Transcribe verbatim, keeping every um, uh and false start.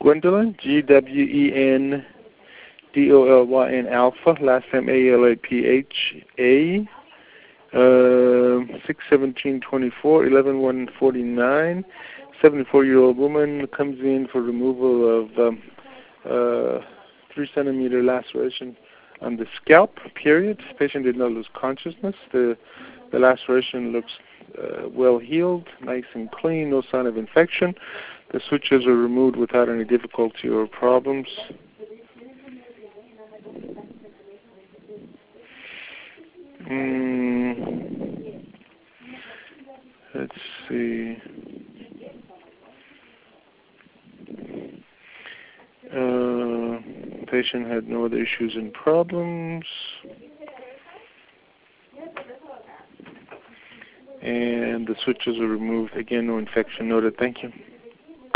Gwendolyn, G W E N D O L Y N Alpha, last name A L A P H A, uh, six seventeen twenty-four, eleven one forty-nine, seventy-four-year-old woman comes in for removal of um, uh, three centimeter laceration on the scalp, period. Patient did not lose consciousness. The, the laceration looks uh, well healed, nice and clean, no sign of infection. The sutures are removed without any difficulty or problems. Mm, let's see. Uh, patient had no other issues and problems. And the sutures are removed. Again, no infection noted. Thank you.